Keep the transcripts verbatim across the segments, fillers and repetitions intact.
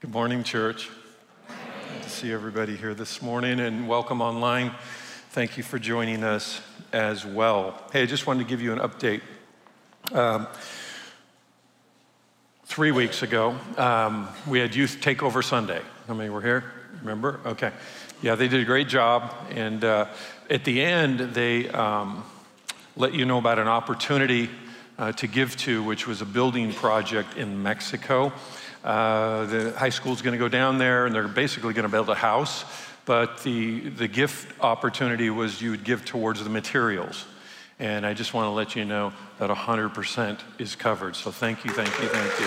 Good morning, church. Good to see everybody here this morning, and welcome online. Thank you for joining us as well. Hey, I just wanted to give you an update. Um, three weeks ago, um, we had Youth Takeover Sunday. How many were here? Remember? Okay. Yeah, they did a great job, and uh, at the end, they um, let you know about an opportunity uh, to give to, which was a building project in Mexico. Uh, the high school's going to go down there, and they're basically going to build a house. But the the gift opportunity was you would give towards the materials. And I just want to let you know that one hundred percent is covered. So thank you, thank you, thank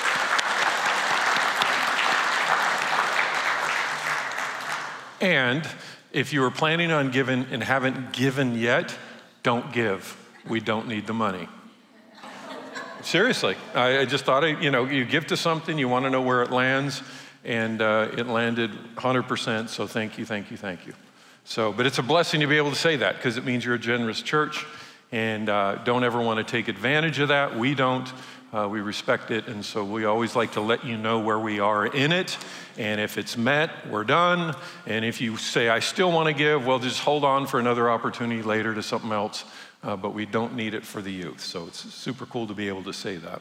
you. And if you were planning on giving and haven't given yet, don't give. We don't need the money. Seriously, I, I just thought, I, you know, you give to something, you want to know where it lands, and uh, it landed one hundred percent, so thank you, thank you, thank you. So, but it's a blessing to be able to say that, because it means you're a generous church, and uh, don't ever want to take advantage of that. We don't. Uh, we respect it, and so we always like to let you know where we are in it, and if it's met, we're done, and if you say, I still want to give, well, just hold on for another opportunity later to something else. Uh, but we don't need it for the youth. So it's super cool to be able to say that.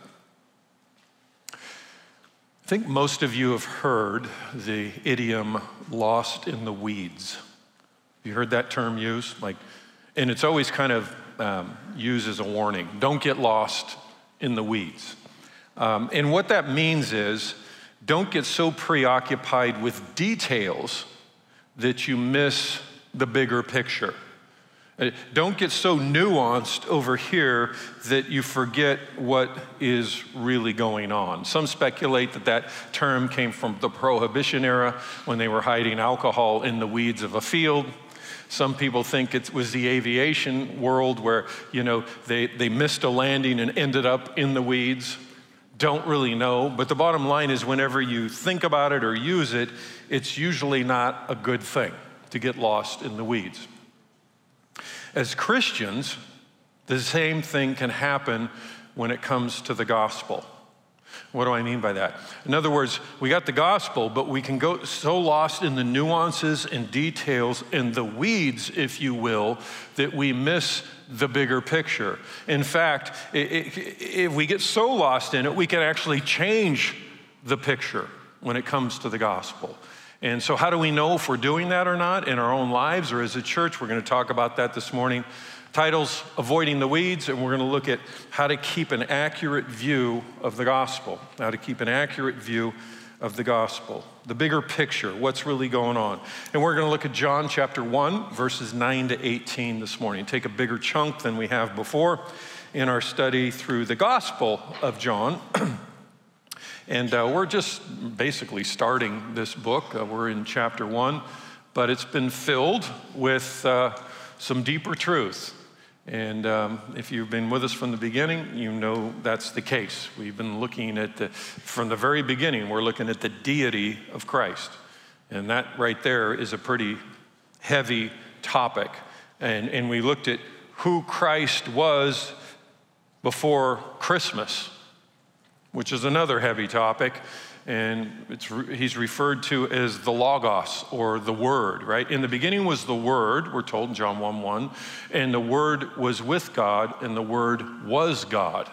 I think most of you have heard the idiom lost in the weeds. You heard that term used? Like, and it's always kind of um, used as a warning. Don't get lost in the weeds. Um, and what that means is, don't get so preoccupied with details that you miss the bigger picture. Don't get so nuanced over here that you forget what is really going on. Some speculate that that term came from the Prohibition era when they were hiding alcohol in the weeds of a field. Some people think it was the aviation world where, you know, they, they missed a landing and ended up in the weeds. Don't really know, but the bottom line is whenever you think about it or use it, it's usually not a good thing to get lost in the weeds. As Christians, the same thing can happen when it comes to the gospel. What do I mean by that? In other words, we got the gospel, but we can go so lost in the nuances and details and the weeds, if you will, that we miss the bigger picture. In fact, if we get so lost in it, we can actually change the picture when it comes to the gospel. And so how do we know if we're doing that or not in our own lives or as a church? We're going to talk about that this morning. Title's Avoiding the Weeds, and we're going to look at how to keep an accurate view of the gospel, how to keep an accurate view of the gospel, the bigger picture, what's really going on. And we're going to look at John chapter one, verses nine to eighteen this morning. Take a bigger chunk than we have before in our study through the gospel of John. And uh, we're just basically starting this book. Uh, we're in chapter one, but it's been filled with uh, some deeper truth. And um, if you've been with us from the beginning, you know that's the case. We've been looking at, the, from the very beginning, we're looking at the deity of Christ. And that right there is a pretty heavy topic. And, and we looked at who Christ was before Christmas, which is another heavy topic, and it's re- he's referred to as the Logos, or the Word, right? In the beginning was the Word, we're told in John one one, and the Word was with God, and the Word was God.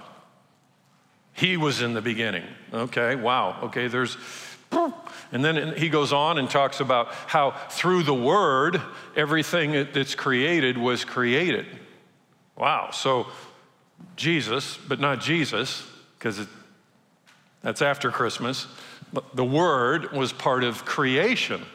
He was in the beginning. Okay, wow, okay, there's, and then he goes on and talks about how through the Word, everything that's created was created. Wow, so Jesus, but not Jesus, because it That's after Christmas. The Word was part of creation.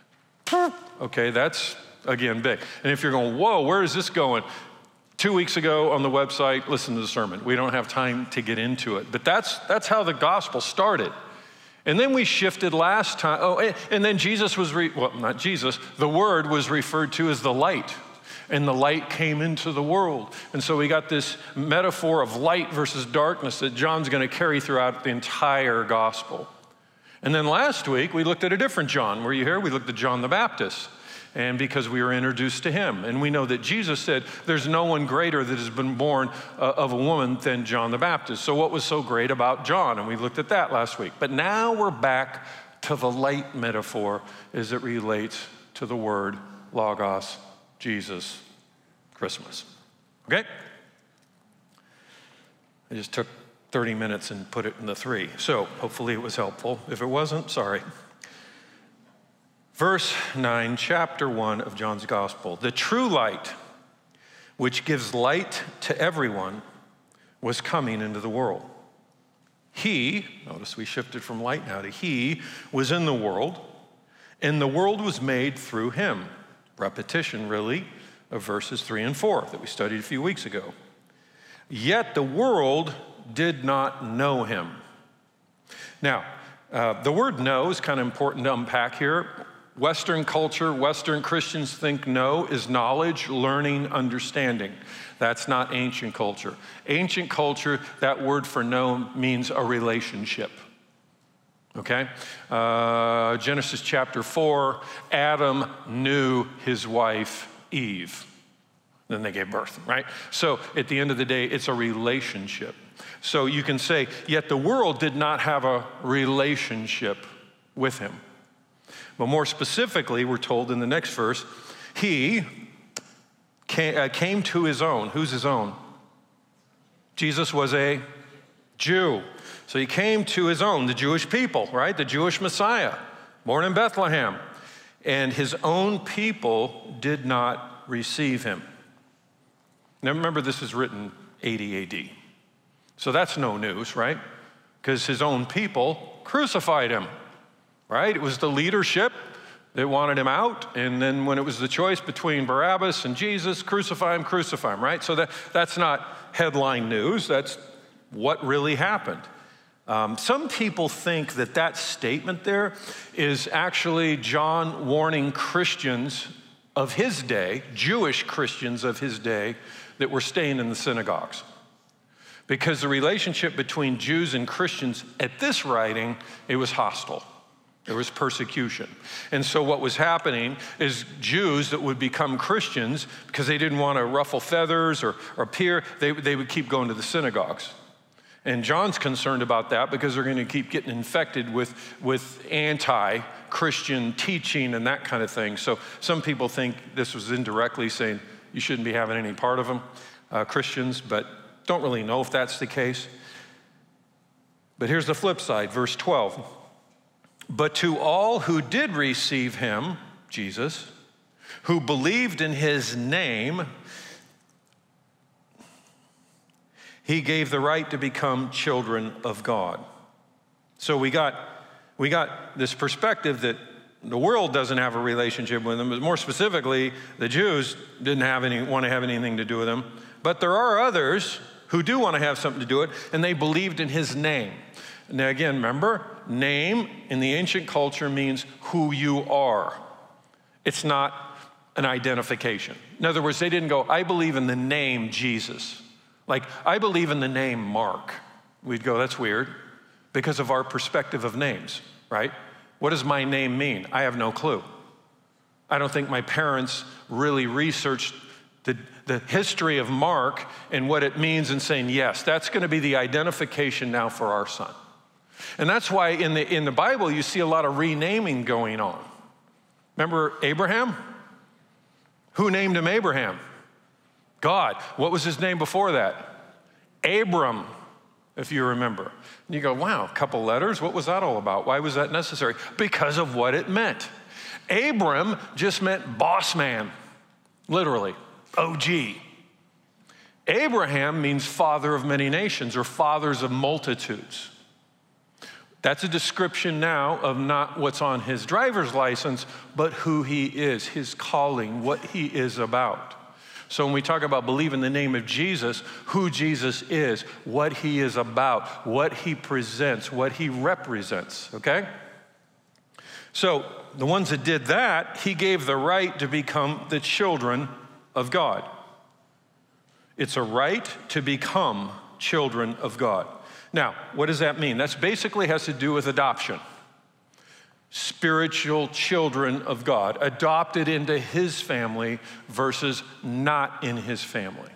Okay, that's, again, big. And if you're going, whoa, where is this going? Two weeks ago on the website, listen to the sermon. We don't have time to get into it. But that's that's how the gospel started. And then we shifted last time. Oh, and then Jesus was, re, well, not Jesus, the Word was referred to as the light. And the light came into the world. And so we got this metaphor of light versus darkness that John's going to carry throughout the entire gospel. And then last week, we looked at a different John. Were you here? We looked at John the Baptist. And because we were introduced to him. And we know that Jesus said, there's no one greater that has been born uh, of a woman than John the Baptist. So what was so great about John? And we looked at that last week. But now we're back to the light metaphor as it relates to the word Logos, Jesus, Christmas. Okay? I just took thirty minutes and put it in the three. So hopefully it was helpful. If it wasn't, sorry. Verse nine, chapter one of John's Gospel. The true light, which gives light to everyone, was coming into the world. He, notice we shifted from light now to he, was in the world, and the world was made through him. Repetition, really, of verses three and four that we studied a few weeks ago. Yet the world did not know him. Now, uh, the word know is kind of important to unpack here. Western culture, Western Christians think know is knowledge, learning, understanding. That's not ancient culture. Ancient culture, that word for know means a relationship. Okay? Uh, Genesis chapter four, Adam knew his wife Eve. Then they gave birth, right? So at the end of the day, it's a relationship. So you can say, yet the world did not have a relationship with him. But more specifically, we're told in the next verse, he came, uh, came to his own. Who's his own? Jesus was a Jew. So he came to his own, the Jewish people, right? The Jewish Messiah, born in Bethlehem. And his own people did not receive him. Now remember, this is written eighty A D. So that's no news, right? Because his own people crucified him. Right? It was the leadership that wanted him out. And then when it was the choice between Barabbas and Jesus, crucify him, crucify him, right? So that, that's not headline news. That's what really happened. Um, some people think that that statement there is actually John warning Christians of his day, Jewish Christians of his day, that were staying in the synagogues. Because the relationship between Jews and Christians at this writing, it was hostile. There was persecution. And so what was happening is Jews that would become Christians, because they didn't want to ruffle feathers or, or appear, they, they would keep going to the synagogues. And John's concerned about that because they're going to keep getting infected with, with anti-Christian teaching and that kind of thing. So some people think this was indirectly saying you shouldn't be having any part of them, uh, Christians, but don't really know if that's the case. But here's the flip side, verse twelve. But to all who did receive him, Jesus, who believed in his name, he gave the right to become children of God. So we got, we got this perspective that the world doesn't have a relationship with him, but more specifically, the Jews didn't have any, want to have anything to do with him. But there are others who do want to have something to do with it, and they believed in his name. Now again, remember, name in the ancient culture means who you are. It's not an identification. In other words, they didn't go, I believe in the name Jesus. Like, I believe in the name Mark. We'd go, that's weird, because of our perspective of names, right? What does my name mean? I have no clue. I don't think my parents really researched the, the history of Mark and what it means and saying, yes, that's going to be the identification now for our son. And that's why in the, in the Bible, you see a lot of renaming going on. Remember Abraham? Who named him Abraham? God. What was his name before that? Abram, if you remember. And you go, wow, a couple letters? What was that all about? Why was that necessary? Because of what it meant. Abram just meant boss man, literally, O G. Abraham means father of many nations or fathers of multitudes. That's a description now of not what's on his driver's license, but who he is, his calling, what he is about. So when we talk about believe in the name of Jesus, who Jesus is, what he is about, what he presents, what he represents, okay? So the ones that did that, he gave the right to become the children of God. It's a right to become children of God. Now, what does that mean? That basically has to do with adoption. Spiritual children of God, adopted into his family versus not in his family.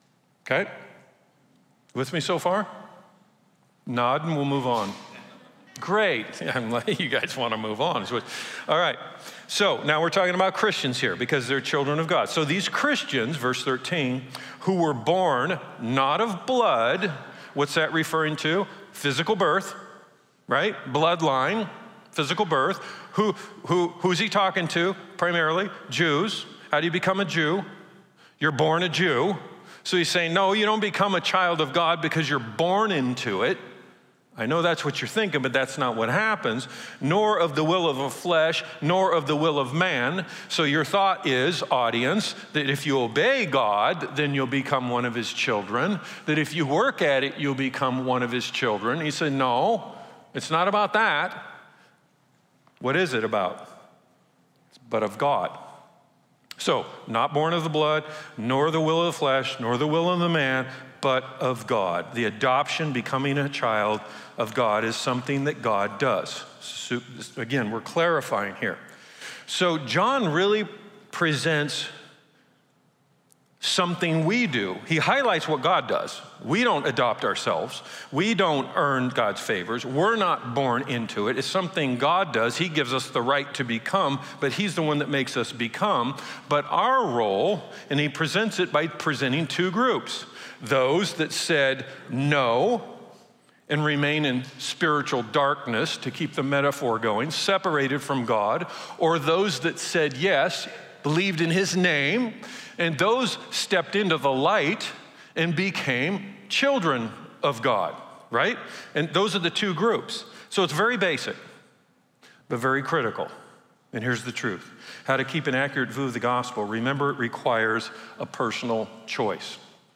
Okay? With me so far? Nod and we'll move on. Great. I'm like, you guys want to move on. All right. So now we're talking about Christians here because they're children of God. So these Christians, verse thirteen, who were born not of blood, what's that referring to? Physical birth, right? Bloodline, physical birth. Who, who, who's he talking to primarily? Jews. How do you become a Jew? You're born a Jew. So he's saying, no, you don't become a child of God because you're born into it. I know that's what you're thinking, but that's not what happens. Nor of the will of the flesh, nor of the will of man. So your thought is, audience, that if you obey God, then you'll become one of his children. That if you work at it, you'll become one of his children. He said, no, it's not about that. What is it about? But of God. So, not born of the blood, nor the will of the flesh, nor the will of the man, but of God. The adoption, becoming a child of God, is something that God does. So, again, we're clarifying here. So John really presents something we do. He highlights what God does. We don't adopt ourselves. We don't earn God's favors. We're not born into it. It's something God does. He gives us the right to become, but he's the one that makes us become. But our role, and he presents it by presenting two groups. Those that said no and remain in spiritual darkness, to keep the metaphor going, separated from God, or those that said yes, believed in his name, and those stepped into the light and became children of God, right? And those are the two groups. So it's very basic, but very critical. And here's the truth. How to keep an accurate view of the gospel. Remember, it requires a personal choice.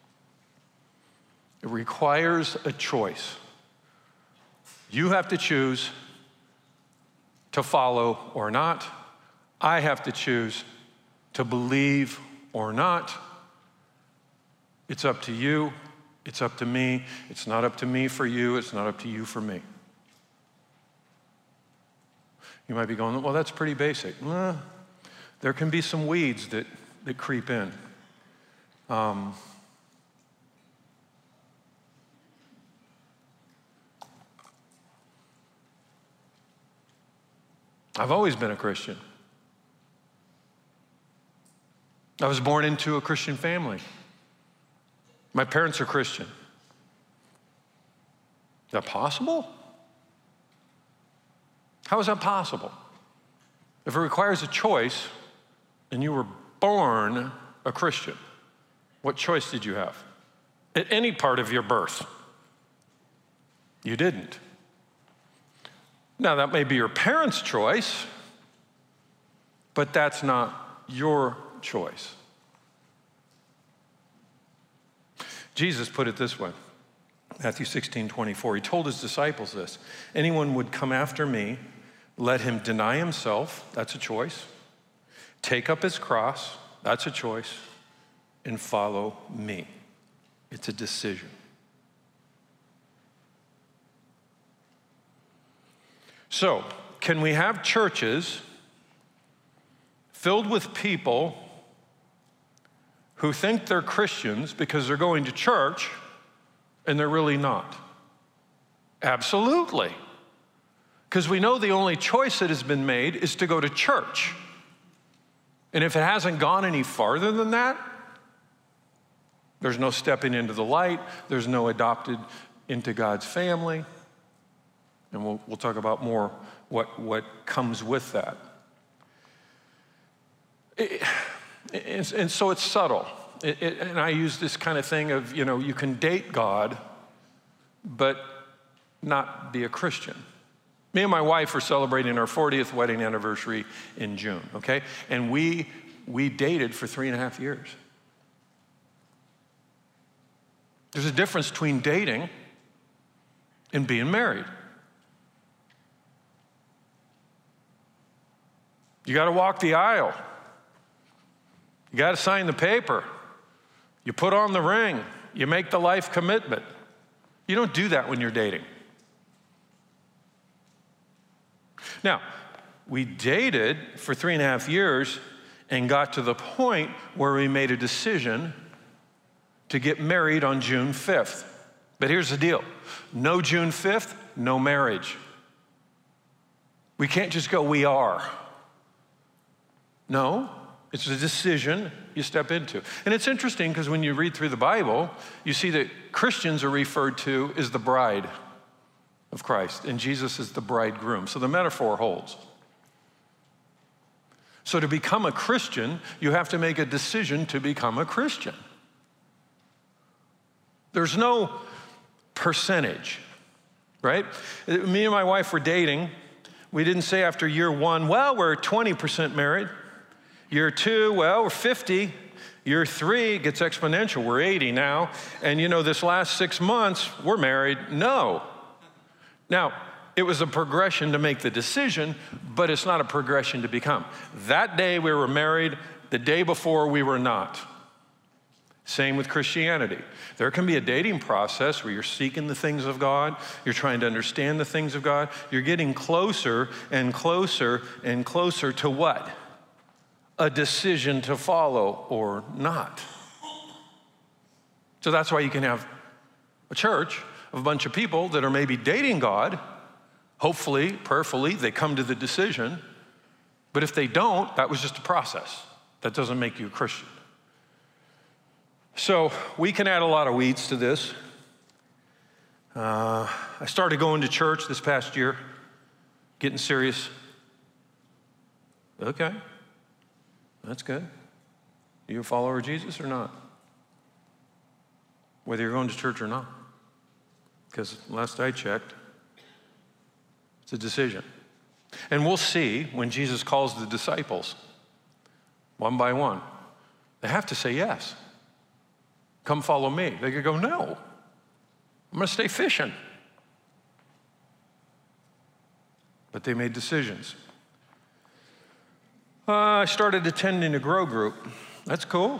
It requires a choice. You have to choose to follow or not. I have to choose to believe or not. It's up to you. It's up to me. It's not up to me for you. It's not up to you for me. You might be going, well, that's pretty basic. Well, there can be some weeds that, that creep in. Um, I've always been a Christian. I was born into a Christian family. My parents are Christian. Is that possible? How is that possible? If it requires a choice and you were born a Christian, what choice did you have? At any part of your birth, you didn't. Now, that may be your parents' choice, but that's not your choice. Jesus put it this way, Matthew sixteen twenty-four. He told his disciples this, anyone would come after me, let him deny himself, that's a choice, take up his cross, that's a choice, and follow me. It's a decision. So, can we have churches filled with people who think they're Christians because they're going to church and they're really not? Absolutely. Because we know the only choice that has been made is to go to church. And if it hasn't gone any farther than that, there's no stepping into the light, there's no adopted into God's family. And we'll, we'll talk about more what, what comes with that. It, it, and so it's subtle. It, it, and I use this kind of thing of, you know, you can date God, but not be a Christian. Me and my wife are celebrating our fortieth wedding anniversary in June, okay? And we, we dated for three and a half years. There's a difference between dating and being married. You got to walk the aisle. You got to sign the paper. You put on the ring. You make the life commitment. You don't do that when you're dating. Now, we dated for three and a half years and got to the point where we made a decision to get married on June fifth. But here's the deal. No June fifth, no marriage. We can't just go, we are. No, it's a decision you step into. And it's interesting because when you read through the Bible, you see that Christians are referred to as the bride of Christ, and Jesus is the bridegroom. So the metaphor holds. So to become a Christian, you have to make a decision to become a Christian. There's no percentage, right? Me and my wife were dating. We didn't say after year one, well, we're twenty percent married. Year two, well, we're fifty. Year three, it gets exponential. We're eighty now. And you know, this last six months, we're married. No. Now, it was a progression to make the decision, but it's not a progression to become. That day we were married. The day before we were not. Same with Christianity. There can be a dating process where you're seeking the things of God, you're trying to understand the things of God, you're getting closer and closer and closer to what? A decision to follow or not. So that's why you can have a church of a bunch of people that are maybe dating God, hopefully, prayerfully, they come to the decision, but if they don't, that was just a process. That doesn't make you a Christian. So we can add a lot of weeds to this. Uh, I started going to church this past year, getting serious. Okay, that's good. Are you a follower of Jesus or not? Whether you're going to church or not. Because last I checked, it's a decision. And we'll see when Jesus calls the disciples, one by one, they have to say yes. Come follow me. They could go, no, I'm going to stay fishing. But they made decisions. Uh, I started attending a grow group. That's cool.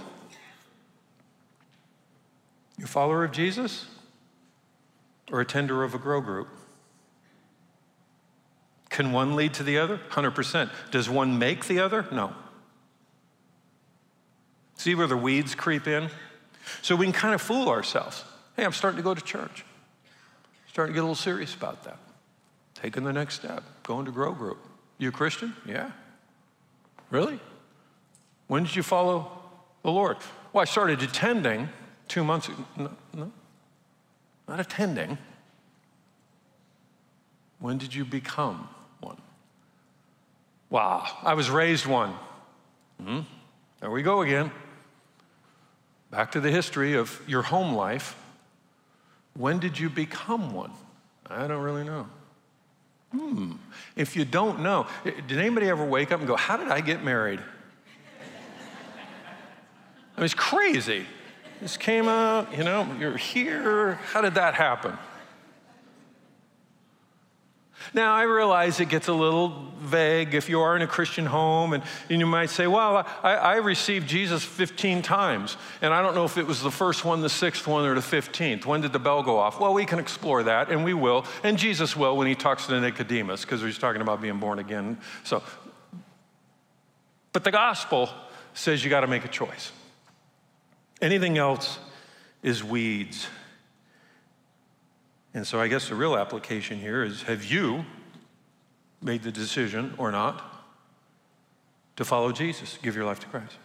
You a follower of Jesus or attender of a grow group? Can one lead to the other? one hundred percent. Does one make the other? No. See where the weeds creep in? So we can kind of fool ourselves. Hey, I'm starting to go to church. Starting to get a little serious about that. Taking the next step, going to grow group. You a Christian? Yeah. Really? When did you follow the Lord? Well, I started attending two months ago. No, no, not attending. When did you become one? Wow, I was raised one. Hmm? There we go again. Back to the history of your home life. When did you become one? I don't really know. Hmm. If you don't know, did anybody ever wake up and go, how did I get married? I mean, it's crazy. This came out, you know, you're here. How did that happen? Now, I realize it gets a little vague if you are in a Christian home, and, and you might say, well, I, I received Jesus fifteen times, and I don't know if it was the first one, the sixth one, or the fifteenth. When did the bell go off? Well, we can explore that, and we will, and Jesus will when he talks to Nicodemus, because he's talking about being born again. So, but the gospel says you got to make a choice. Anything else is weeds. And so I guess the real application here is, have you made the decision or not to follow Jesus, give your life to Christ?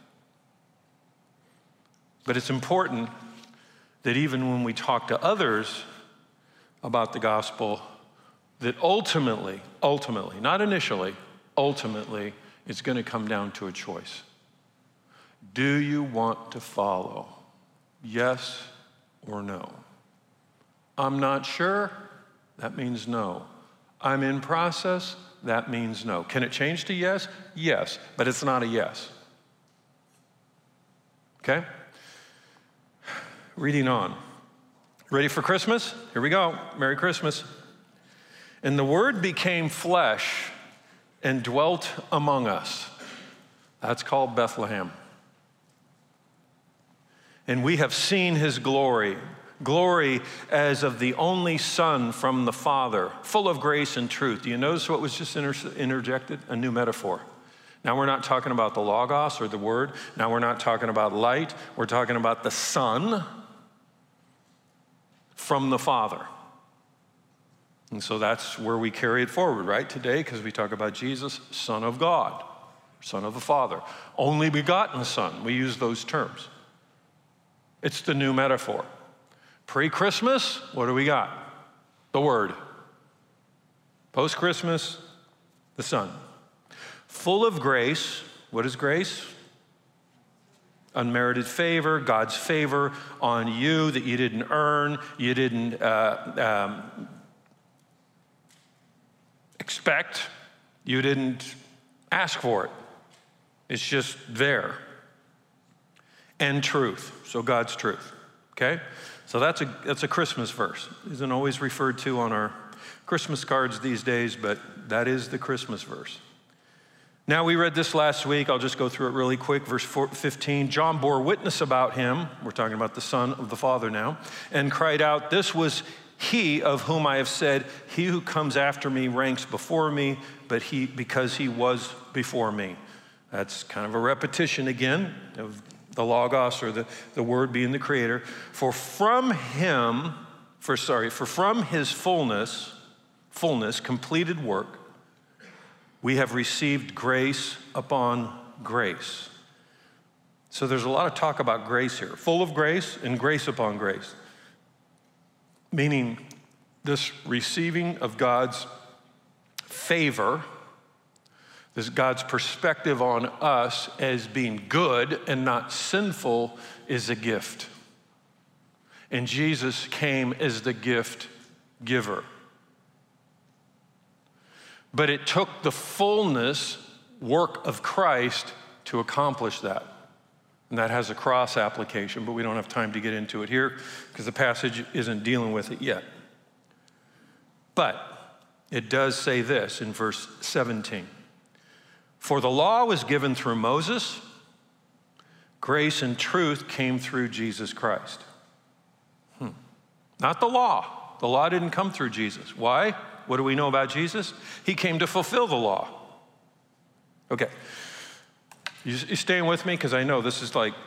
But it's important that even when we talk to others about the gospel, that ultimately, ultimately, not initially, ultimately, it's going to come down to a choice. Do you want to follow? Yes or no? I'm not sure, that means no. I'm in process, that means no. Can it change to yes? Yes, but it's not a yes. Okay? Reading on. Ready for Christmas? Here we go. Merry Christmas. And the Word became flesh and dwelt among us. That's called Bethlehem. And we have seen his glory. Glory as of the only Son from the Father, full of grace and truth. Do you notice what was just inter- interjected? A new metaphor. Now we're not talking about the Logos or the Word. Now we're not talking about light. We're talking about the Son from the Father. And so that's where we carry it forward, right, today, because we talk about Jesus, Son of God, Son of the Father, only begotten Son. We use those terms. It's the new metaphor. Pre-Christmas, what do we got? The Word. Post-Christmas, the Son. Full of grace. What is grace? Unmerited favor, God's favor on you that you didn't earn, you didn't uh, um, expect, you didn't ask for it. It's just there. And truth, so God's truth, okay? So that's a, that's a Christmas verse. It isn't always referred to on our Christmas cards these days, but that is the Christmas verse. Now, we read this last week. I'll just go through it really quick. Verse fifteen, John bore witness about him. We're talking about the Son of the Father now. And cried out, this was he of whom I have said, he who comes after me ranks before me, but he because he was before me. That's kind of a repetition again of the Logos, or the, the Word being the Creator. For from him, for sorry, for from his fullness, fullness, completed work, we have received grace upon grace. So there's a lot of talk about grace here. Full of grace and grace upon grace. Meaning this receiving of God's favor, this God's perspective on us as being good and not sinful, is a gift. And Jesus came as the gift giver. But it took the fullness work of Christ to accomplish that. And that has a cross application, but we don't have time to get into it here because the passage isn't dealing with it yet. But it does say this in verse seventeen. For the law was given through Moses, grace and truth came through Jesus Christ. Hmm. Not the law. The law didn't come through Jesus. Why? What do we know about Jesus? He came to fulfill the law. Okay. You, you staying with me? Because I know this is like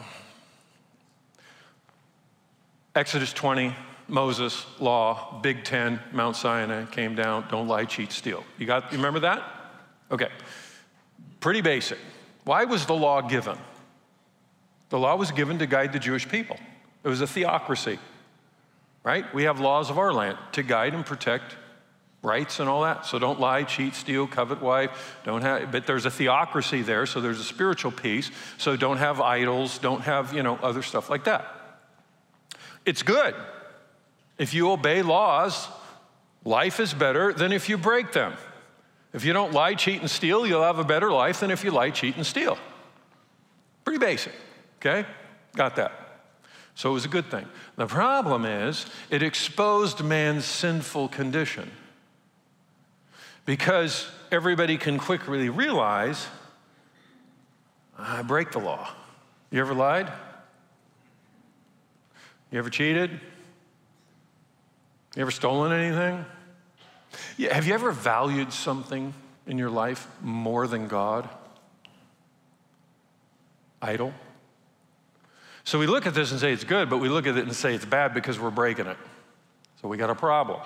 Exodus twenty, Moses, law, Big Ten, Mount Sinai came down, don't lie, cheat, steal. You got, you remember that? Okay. Pretty basic. Why was the law given? The law was given to guide the Jewish people. It was a theocracy, right? We have laws of our land to guide and protect rights and all that. So don't lie, cheat, steal, covet wife, don't have, but there's a theocracy there, so there's a spiritual piece. So don't have idols, don't have, you know, other stuff like that. It's good. If you obey laws, life is better than if you break them. If you don't lie, cheat, and steal, you'll have a better life than if you lie, cheat, and steal. Pretty basic, okay? Got that. So it was a good thing. The problem is it exposed man's sinful condition. Because everybody can quickly realize, I break the law. You ever lied? You ever cheated? You ever stolen anything? Yeah, have you ever valued something in your life more than God? Idol? So we look at this and say it's good, but we look at it and say it's bad because we're breaking it. So we got a problem.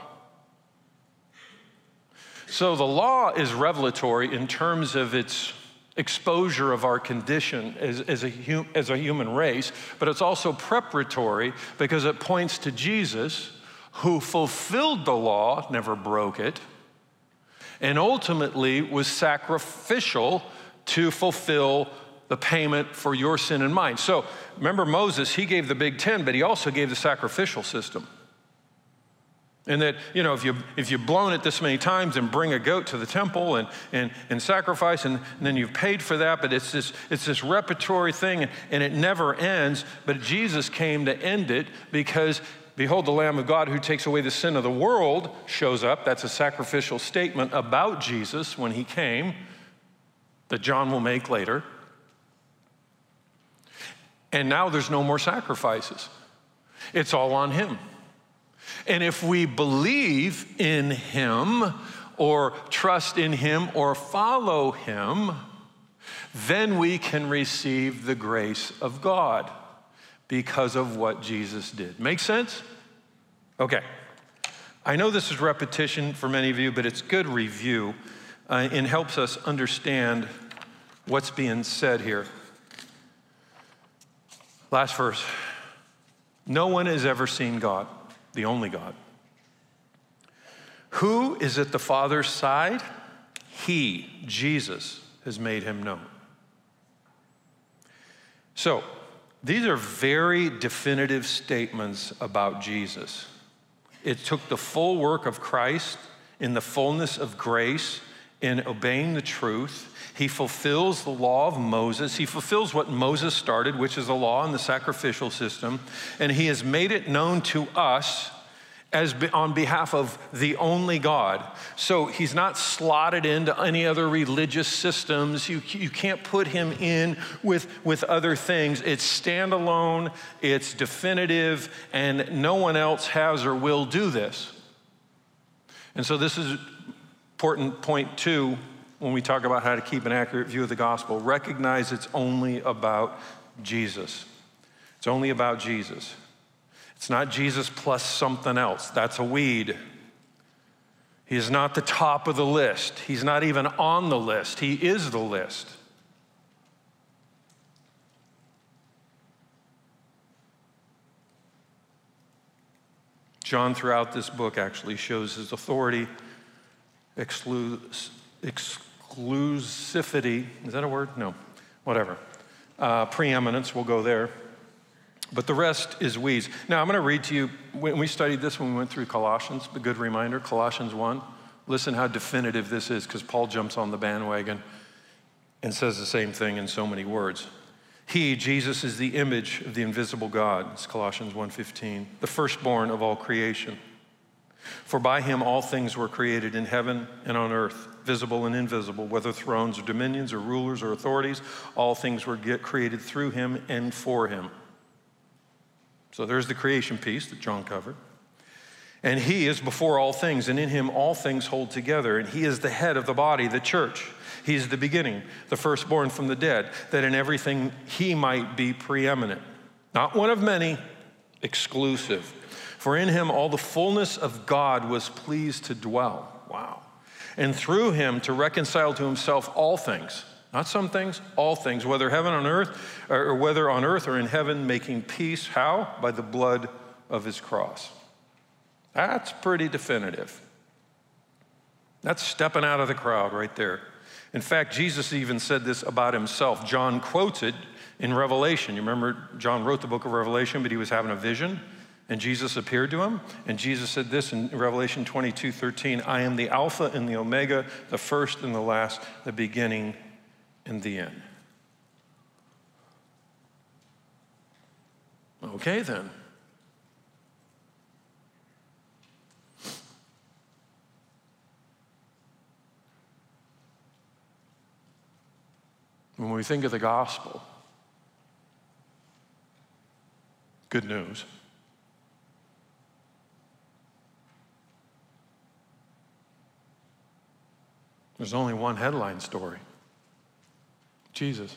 So the law is revelatory in terms of its exposure of our condition as, as, a, hum, as a human race, but it's also preparatory because it points to Jesus, who fulfilled the law, never broke it, and ultimately was sacrificial to fulfill the payment for your sin and mine. So remember Moses, he gave the Big Ten, but he also gave the sacrificial system. And that, you know, if, you, if you've blown it this many times and bring a goat to the temple and, and, and sacrifice, and, and then you've paid for that, but it's this, it's this repertory thing, and, and it never ends. But Jesus came to end it because, behold, the Lamb of God who takes away the sin of the world shows up. That's a sacrificial statement about Jesus when he came that John will make later. And now there's no more sacrifices. It's all on him. And if we believe in him or trust in him or follow him, then we can receive the grace of God because of what Jesus did. Make sense? Okay. I know this is repetition for many of you, but it's good review uh, and helps us understand what's being said here. Last verse. No one has ever seen God, the only God. Who is at the Father's side? He, Jesus, has made him known. So, these are very definitive statements about Jesus. It took the full work of Christ in the fullness of grace in obeying the truth. He fulfills the law of Moses. He fulfills what Moses started, which is the law and the sacrificial system. And he has made it known to us as be, on behalf of the only God. So he's not slotted into any other religious systems. You, you can't put him in with, with other things. It's standalone, it's definitive, and no one else has or will do this. And so this is important point two when we talk about how to keep an accurate view of the gospel. Recognize it's only about Jesus. It's only about Jesus. It's not Jesus plus something else. That's a weed. He is not the top of the list. He's not even on the list. He is the list. John, throughout this book, actually shows his authority, exclus, exclusivity. Is that a word? No, whatever. Uh, preeminence, we'll go there. But the rest is weeds. Now, I'm going to read to you, when we studied this when we went through Colossians, a good reminder, Colossians one. Listen how definitive this is, because Paul jumps on the bandwagon and says the same thing in so many words. He, Jesus, is the image of the invisible God. It's Colossians one fifteen, the firstborn of all creation. For by him all things were created in heaven and on earth, visible and invisible, whether thrones or dominions or rulers or authorities, all things were created through him and for him. So there's the creation piece that John covered. And he is before all things, and in him all things hold together. And he is the head of the body, the church. He is the beginning, the firstborn from the dead, that in everything he might be preeminent. Not one of many, exclusive. For in him all the fullness of God was pleased to dwell. Wow. And through him to reconcile to himself all things. Not some things, all things, whether heaven on earth, or whether on earth or in heaven, making peace. How? By the blood of his cross. That's pretty definitive. That's stepping out of the crowd right there. In fact, Jesus even said this about himself. John quotes it in Revelation. You remember John wrote the book of Revelation, but he was having a vision, and Jesus appeared to him. And Jesus said this in Revelation twenty-two thirteen, I am the Alpha and the Omega, the first and the last, the beginning and the end. Okay, then. When we think of the gospel, good news. There's only one headline story. Jesus.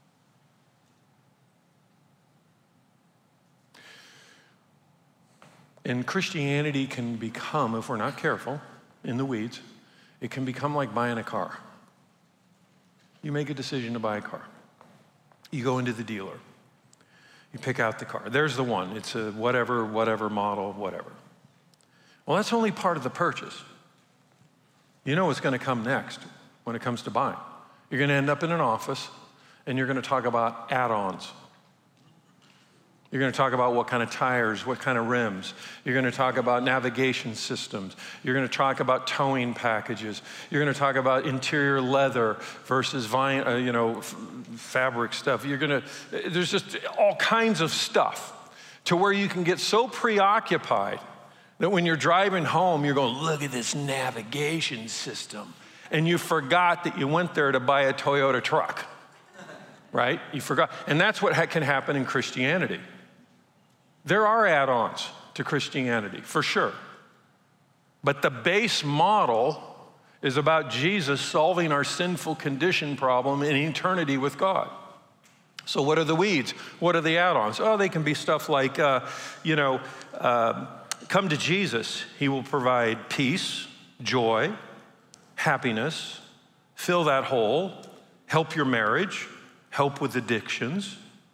And Christianity can become, if we're not careful, in the weeds, it can become like buying a car. You make a decision to buy a car. You go into the dealer. You pick out the car. There's the one. It's a whatever, whatever model, whatever. Well, that's only part of the purchase. You know what's going to come next when it comes to buying. You're going to end up in an office, and you're going to talk about add-ons. You're going to talk about what kind of tires, what kind of rims. You're going to talk about navigation systems. You're going to talk about towing packages. You're going to talk about interior leather versus vine, uh, you know, f- fabric stuff. You're going to, there's just all kinds of stuff to where you can get so preoccupied that when you're driving home, you're going, look at this navigation system. And you forgot that you went there to buy a Toyota truck, right? You forgot. And that's what can happen in Christianity. There are add-ons to Christianity, for sure. But the base model is about Jesus solving our sinful condition problem in eternity with God. So what are the weeds? What are the add-ons? Oh, they can be stuff like, uh, you know, uh, come to Jesus, he will provide peace, joy, happiness, fill that hole, help your marriage, help with addictions.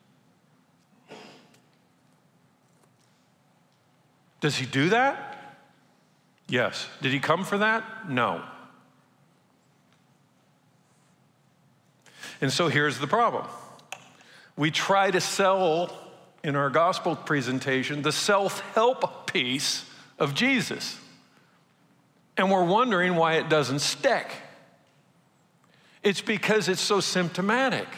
Does he do that? Yes. Did he come for that? No. And so here's the problem. We try to sell in our gospel presentation the self-help piece of Jesus. And we're wondering why it doesn't stick. It's because it's so symptomatic.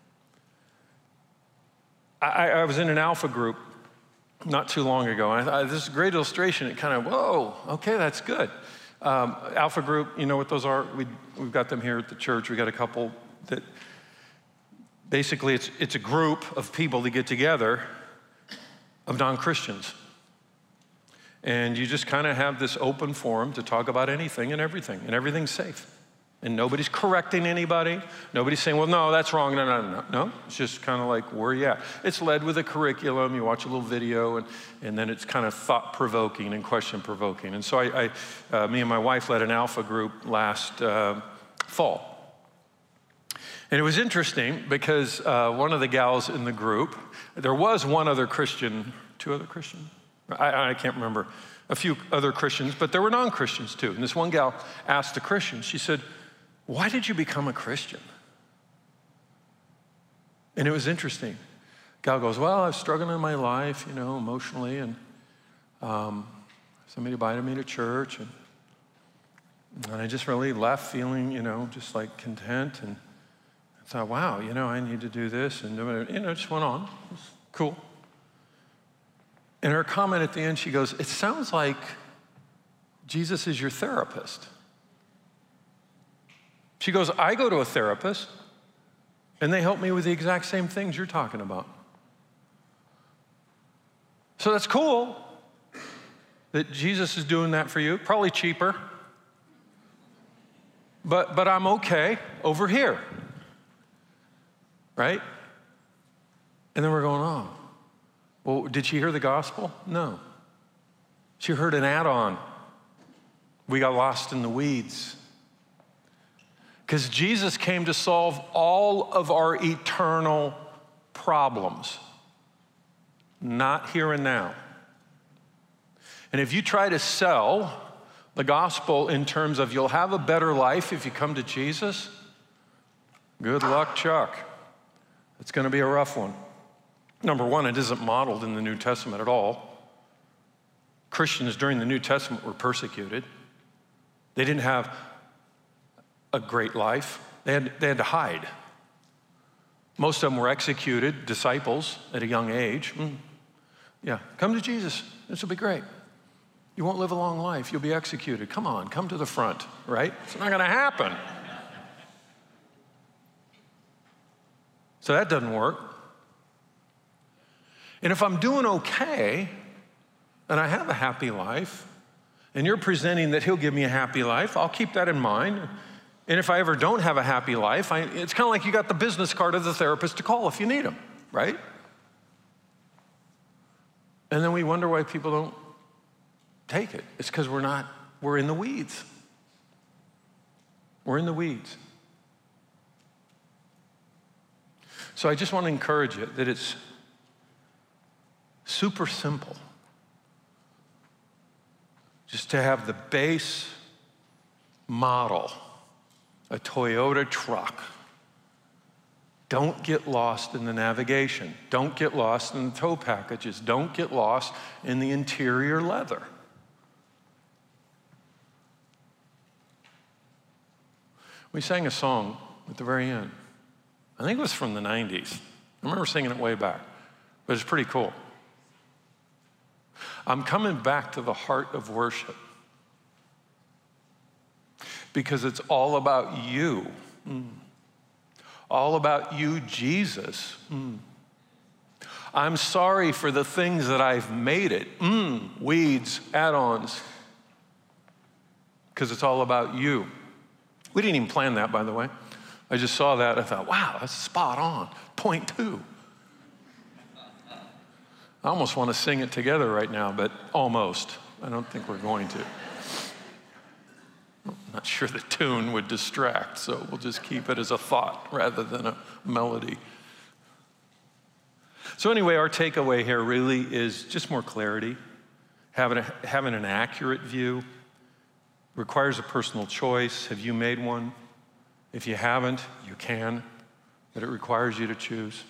I, I was in an Alpha group not too long ago, and I thought, this is a great illustration. It kind of, whoa, okay, that's good. Um, Alpha group, you know what those are? We, we've got them here at the church. We got a couple that, basically it's, it's a group of people that get together of non-Christians. And you just kind of have this open forum to talk about anything and everything, and everything's safe. And nobody's correcting anybody. Nobody's saying, well, no, that's wrong. No, no, no, no. It's just kind of like, where are you at? It's led with a curriculum. You watch a little video, and, and then it's kind of thought-provoking and question-provoking. And so I, I uh, me and my wife led an Alpha group last uh, fall. And it was interesting because uh, one of the gals in the group, there was one other Christian, two other Christians? I, I can't remember, a few other Christians, but there were non-Christians too. And this one gal asked the Christian, she said, why did you become a Christian? And it was interesting. Gal goes, well, I was struggling in my life, you know, emotionally, and um, somebody invited me to church, and, and I just really left feeling, you know, just like content, and I thought, wow, you know, I need to do this, and, you know, it just went on. It was cool. And her comment at the end, she goes, it sounds like Jesus is your therapist. She goes, I go to a therapist, and they help me with the exact same things you're talking about. So that's cool that Jesus is doing that for you. Probably cheaper. But, but I'm okay over here. Right? And then we're going, oh. Well, did she hear the gospel? No. She heard an add-on. We got lost in the weeds. Because Jesus came to solve all of our eternal problems, not here and now. And if you try to sell the gospel in terms of you'll have a better life if you come to Jesus, good luck, Chuck. It's going to be a rough one. Number one, it isn't modeled in the New Testament at all. Christians during the New Testament were persecuted. They didn't have a great life. They had, they had to hide. Most of them were executed, disciples, at a young age. Mm. Yeah, come to Jesus. This will be great. You won't live a long life. You'll be executed. Come on, come to the front, right? It's not going to happen. So that doesn't work. And if I'm doing okay, and I have a happy life, and you're presenting that he'll give me a happy life, I'll keep that in mind. And if I ever don't have a happy life, I, it's kind of like you got the business card of the therapist to call if you need him, right? And then we wonder why people don't take it. It's because we're not, we're in the weeds. We're in the weeds. So I just want to encourage you that it's super simple just to have the base model, a Toyota truck. Don't get lost in the navigation. Don't get lost in the tow packages. Don't get lost in the interior leather. We sang a song at the very end. I think it was from the nineties. I remember singing it way back, but it's pretty cool. I'm coming back to the heart of worship because it's all about you. Mm. All about you, Jesus. Mm. I'm sorry for the things that I've made it. Mm. Weeds, add-ons. Because it's all about you. We didn't even plan that, by the way. I just saw that. I thought, wow, that's spot on. Point two. I almost want to sing it together right now, but almost. I don't think we're going to. I'm not sure the tune would distract, so we'll just keep it as a thought rather than a melody. So anyway, our takeaway here really is just more clarity. Having, a, having an accurate view requires a personal choice. Have you made one? If you haven't, you can, but it requires you to choose.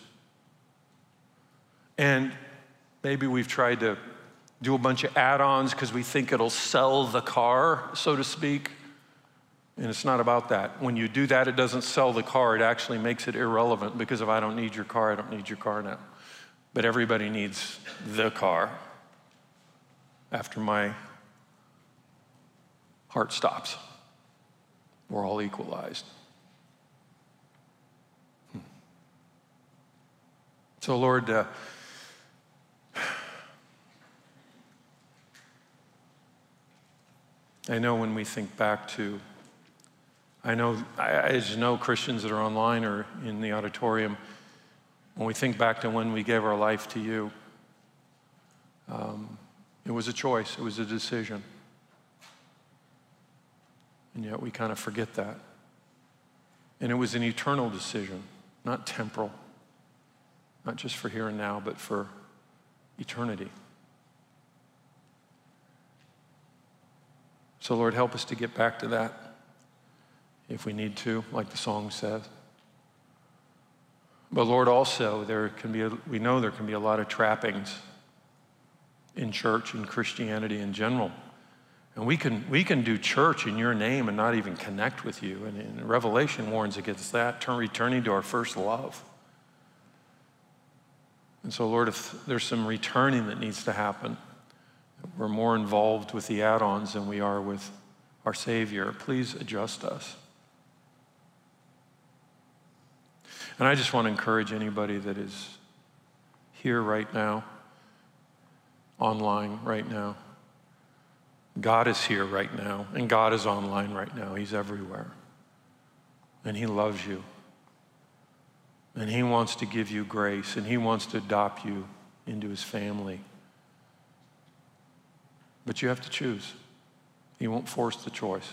And maybe we've tried to do a bunch of add-ons because we think it'll sell the car, so to speak. And it's not about that. When you do that, it doesn't sell the car. It actually makes it irrelevant, because if I don't need your car, I don't need your car now. But everybody needs the car after my heart stops. We're all equalized. Hmm. So Lord, uh, I know when we think back to, I know, I, as you know, Christians that are online or in the auditorium, when we think back to when we gave our life to you, um, it was a choice, it was a decision. And yet we kind of forget that. And it was an eternal decision, not temporal, not just for here and now, but for eternity. So Lord, help us to get back to that if we need to, like the song says. But Lord, also, there can be a, we know there can be a lot of trappings in church and Christianity in general. And we can, we can do church in your name and not even connect with you. And, and Revelation warns against that, turn, returning to our first love. And so, Lord, if there's some returning that needs to happen, we're more involved with the add-ons than we are with our Savior, please adjust us. And I just want to encourage anybody that is here right now, online right now. God is here right now, and God is online right now. He's everywhere. And he loves you. And he wants to give you grace, and he wants to adopt you into his family. But you have to choose. He won't force the choice.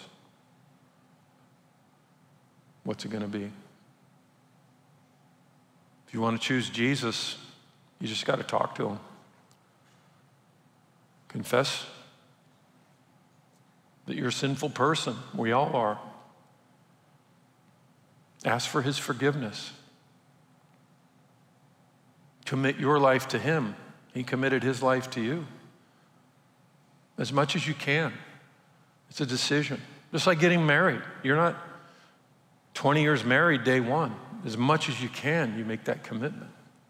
What's it going to be? If you want to choose Jesus, you just got to talk to him. Confess that you're a sinful person. We all are. Ask for his forgiveness. Commit your life to him. He committed his life to you. As much as you can. It's a decision. Just like getting married. You're not twenty years married day one. As much as you can, you make that commitment.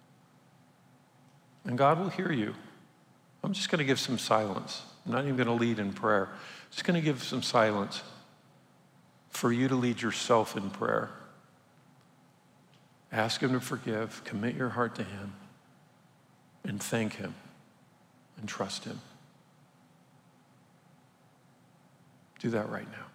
And God will hear you. I'm just going to give some silence. I'm not even going to lead in prayer. I'm just going to give some silence for you to lead yourself in prayer. Ask him to forgive. Commit your heart to him. And thank him. And trust him. Do that right now.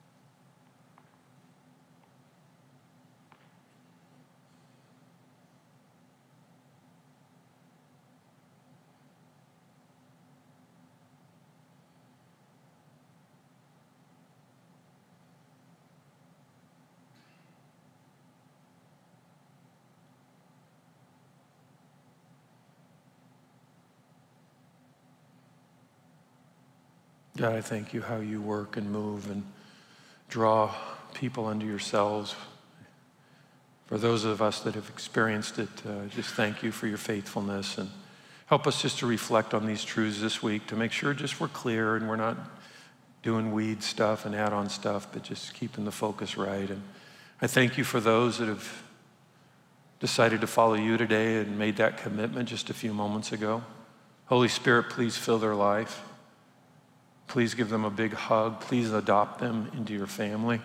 God, I thank you how you work and move and draw people unto yourselves. For those of us that have experienced it, uh, just thank you for your faithfulness, and help us just to reflect on these truths this week to make sure just we're clear and we're not doing weed stuff and add-on stuff, but just keeping the focus right. And I thank you for those that have decided to follow you today and made that commitment just a few moments ago. Holy Spirit, please fill their life. Please give them a big hug. Please adopt them into your family.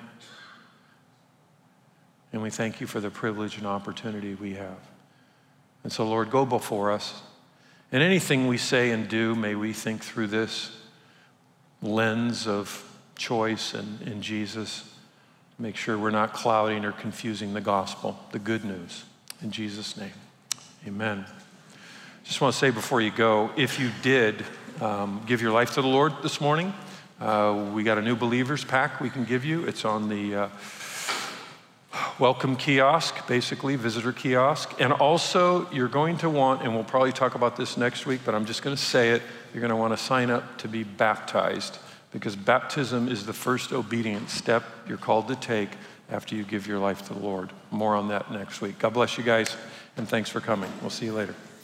And we thank you for the privilege and opportunity we have. And so, Lord, go before us. And anything we say and do, may we think through this lens of choice and in Jesus. Make sure we're not clouding or confusing the gospel, the good news. In Jesus' name, amen. Just want to say before you go, if you did um, give your life to the Lord this morning, uh, we got a new believers pack we can give you. It's on the uh, welcome kiosk, basically, visitor kiosk. And also, you're going to want, and we'll probably talk about this next week, but I'm just going to say it, you're going to want to sign up to be baptized, because baptism is the first obedient step you're called to take after you give your life to the Lord. More on that next week. God bless you guys, and thanks for coming. We'll see you later.